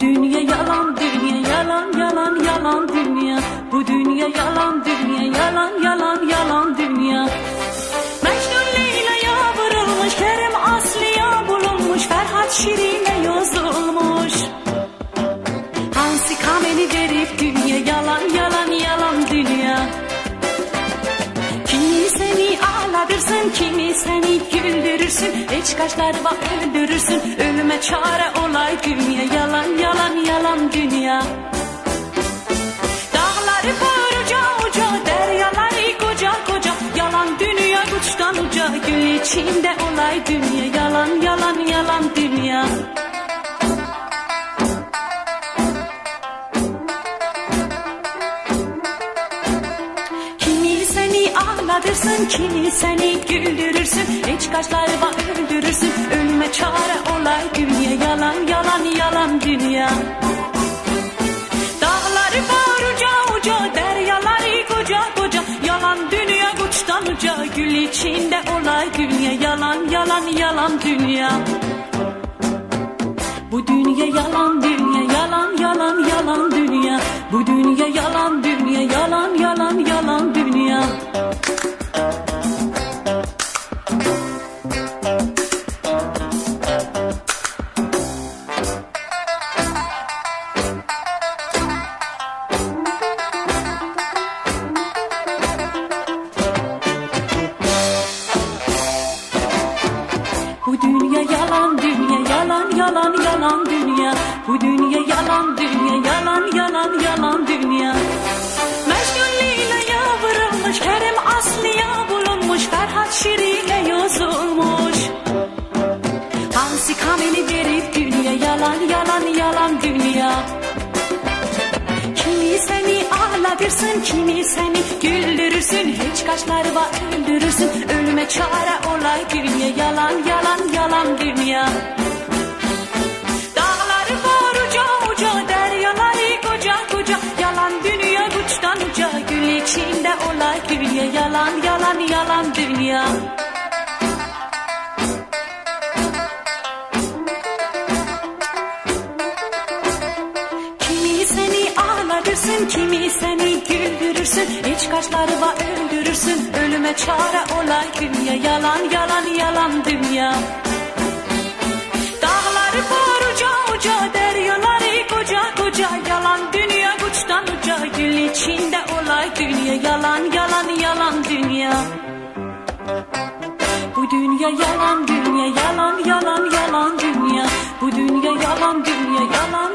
dünya yalan, dünya yalan, yalan, yalan dünya. Bu dünya yalan, dünya yalan, yalan, yalan dünya. Mecnun Leyla'ya vurulmuş, Kerem Aslı'ya bulunmuş, Ferhat Şirin'e yazılmış. Hansi kameni verip dünya yalan, yalan, yalan dünya. Kimi seni ağlatırsın, kimi seni güldürürsün, hiç kaşları bak öldürürsün, ölüme çare olay dünya yalan, yalan, yalan dünya. Dağları koruca uca, deryaları koca koca, yalan dünya uçtan uca, gül içinde olay dünya yalan, yalan, yalan dünya. Ağlatırsın, kimi seni güldürürsün, hiç kaşları bak öldürürsün, ölüme çare olay dünya yalan, yalan, yalan dünya. Dağları koruca uca, deryaları koca koca, yalan dünya uçtan uca, gül içinde olay dünya yalan, yalan, yalan dünya. Bu dünya yalan, dünya yalan, yalan, yalan dünya. Bu dünya yalan, dünya yalan, yalan, yalan dünya. Bu dünya yalan, dünya yalan, yalan, yalan dünya. Bu dünya yalan, dünya yalan, yalan, yalan dünya. Mecnun Leyla'ya vurulmuş, Kerem Aslı'ya bulunmuş, Ferhat Şirin'e yazılmış. Hansi kameni verip dünya yalan, yalan, yalan dünya. Kimi seni ağlatırsın, kimi seni güldürürsün, hiç kaşları var öldürürsün, ölüme çare olay dünya yalan, yalan, yalan dünya. Dağları koruca uca, deryaları koca koca, yalan dünya uçtan uca, gül içinde olay dünya yalan, yalan, yalan dünya. Kimi seni güldürürsün, hiç kaşları var öldürürsün, ölüme çare olay dünya yalan, yalan, yalan dünya. Dağları koruca uca, deryaları koca koca, yalan dünya uçtan uca, gül içinde olay dünya yalan, yalan, yalan dünya. Bu dünya yalan, dünya yalan, yalan, yalan dünya. Bu dünya yalan, dünya yalan.